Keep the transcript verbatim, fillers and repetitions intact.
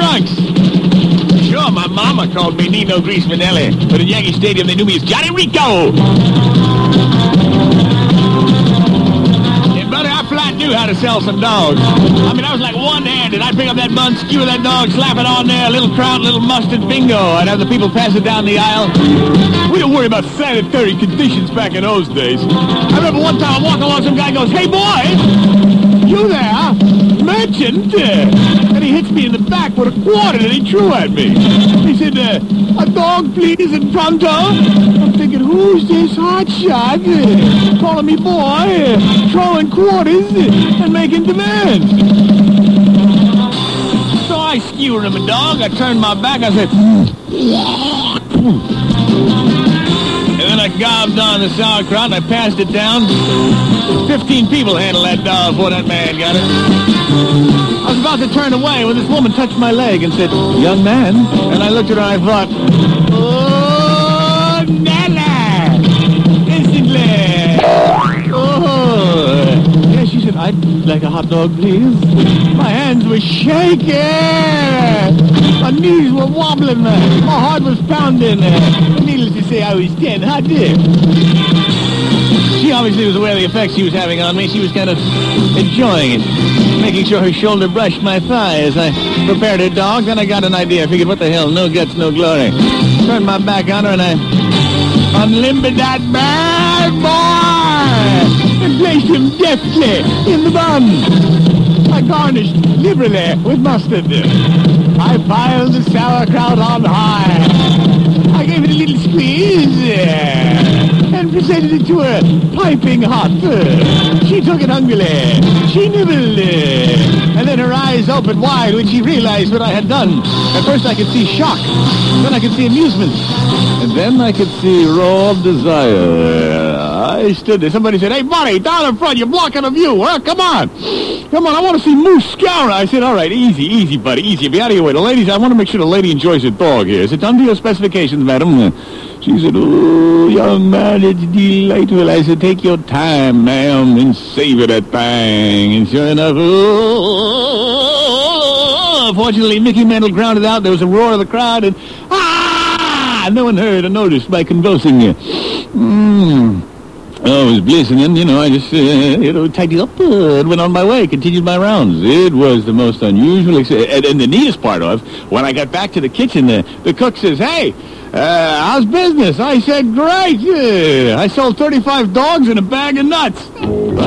Bronx. Sure, my mama called me Nino Grease Manelli, but at Yankee Stadium they knew me as Johnny Rico. Yeah, brother, I flat knew how to sell some dogs. I mean, I was like one-handed. I'd pick up that bun, skewer that dog, slap it on there, a little trout, a little mustard, bingo. I'd have the people pass it down the aisle. We don't worry about sanitary conditions back in those days. I remember one time I'm walking along, some guy goes, "Hey, boy, you there? Merchant?" And he hits me in the back with a quarter that he threw at me. He said, uh, "A dog, please, in pronto." I'm thinking, who's this hotshot uh, calling me boy, uh, throwing quarters uh, and making demands? So I skewered him a dog. I turned my back. I said, and then I gobbed on the sauerkraut and I passed it down. Fifteen people handled that dog before that man got it. I was about to turn away when this woman touched my leg and said, "Young man." And I looked at her and I thought, "Oh, Nana! Instantly! Oh!" Yeah, she said, "I'd like a hot dog, please." My hands were shaking. My knees were wobbling. My heart was pounding. Needless to say, I was dead hot. She obviously was aware of the effects she was having on me. She was kind of enjoying it, making sure her shoulder brushed my thigh as I prepared her dog. Then I got an idea. I figured, what the hell, no guts, no glory. Turned my back on her and I unlimbered that bad boy and placed him deftly in the bun. I garnished liberally with mustard. I piled the sauerkraut on high. I gave it a little squeeze and presented it to her piping hot. She took it hungrily. She nibbled. And then her eyes opened wide when she realized what I had done. At first I could see shock. Then I could see amusement. And then I could see raw desire. I stood there. Somebody said, "Hey, buddy, down in front, you're blocking the view. Well, come on. Come on, I want to see Moose Scour." I said, "All right, easy, easy, buddy, easy. Be out of your way. The ladies, I want to make sure the lady enjoys her dog here. Is it under your specifications, madam?" She said, "Oh, young man, it's delightful." I said, "Take your time, ma'am, and savor that thing." And sure enough, oh, fortunately, Mickey Mantle grounded out. There was a roar of the crowd, and ah, no one heard or noticed my convulsing. Mmm. Oh, it was bliss, and then, you know, I just, uh, you know, tidied up uh, and went on my way, continued my rounds. It was the most unusual experience. And, and the neatest part of, when I got back to the kitchen, the, the cook says, "Hey, uh, how's business?" I said, "Great. Uh, I sold thirty-five dogs and a bag of nuts."